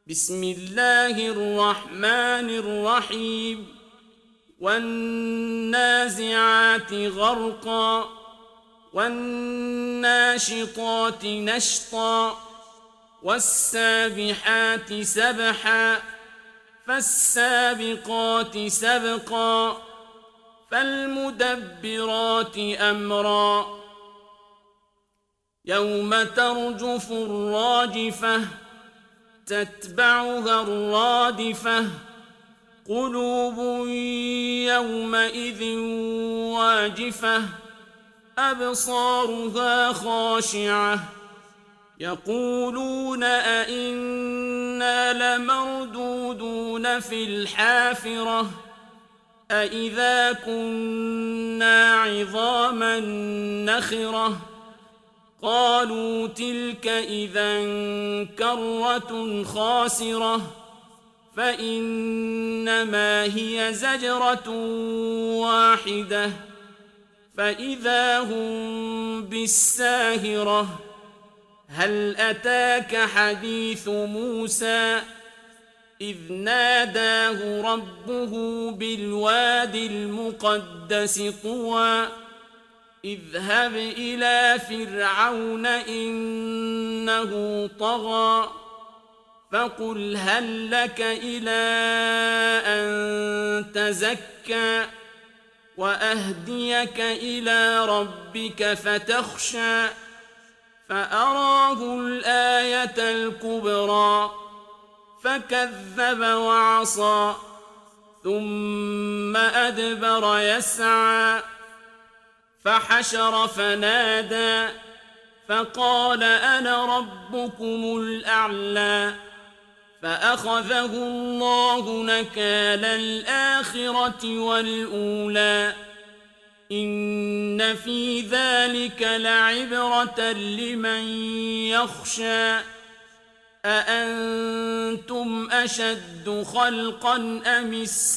بسم الله الرحمن الرحيم والنازعات غرقا والناشطات نشطا والسابحات سبحا فالسابقات سبقا فالمدبرات أمرا يوم ترجف الراجفة تتبعها الرادفة قلوب يومئذ واجفة أبصارها خاشعة يقولون أئنا لمردودون في الحافرة أئذا كنا عظاما نخرة قالوا تلك إذا كرة خاسرة فإنما هي زجرة واحدة فإذا هم بالساهرة هل أتاك حديث موسى إذ ناداه ربه بالواد المقدس طوى اذهب إلى فرعون إنه طغى فقل هل لك إلى أن تزكى وأهديك إلى ربك فتخشى فأراه الآية الكبرى فكذب وعصى ثم أدبر يسعى فحشر فنادى فقال أنا ربكم الأعلى فأخذه الله نكال الآخرة والأولى إن في ذلك لعبرة لمن يخشى أأنتم أشد خلقا أم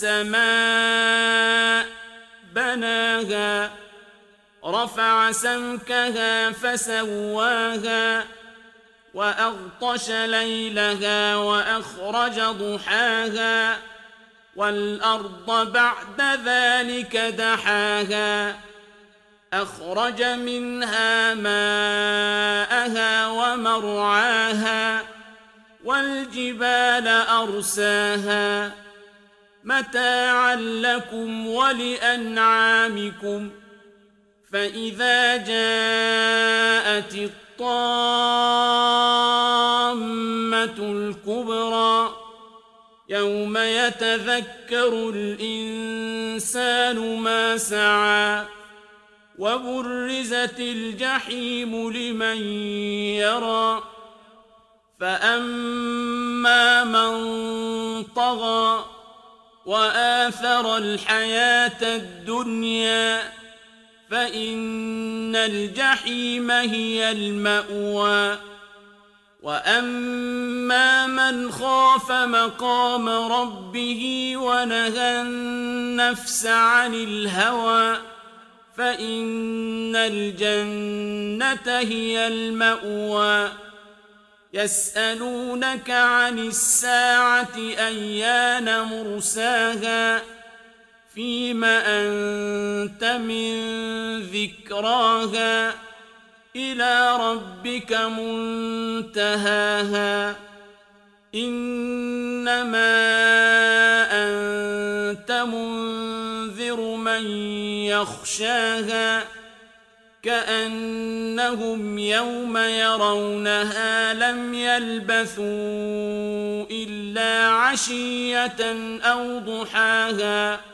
السماء بناها رفع سمكها فسواها وأغطش ليلها وأخرج ضحاها والأرض بعد ذلك دحاها أخرج منها ماءها ومرعاها والجبال أرساها متاعا لكم ولأنعامكم فإذا جاءت الطامة الكبرى يوم يتذكر الإنسان ما سعى وبرزت الجحيم لمن يرى فأما من طغى وآثر الحياة الدنيا فإن الجحيم هي المأوى وأما من خاف مقام ربه ونهى النفس عن الهوى فإن الجنة هي المأوى يسألونك عن الساعة أيان مرساها فيم أنت من ذكراها إلى ربك منتهاها إنما أنت منذر من يخشاها كأنهم يوم يرونها لم يلبثوا إلا عشية أو ضحاها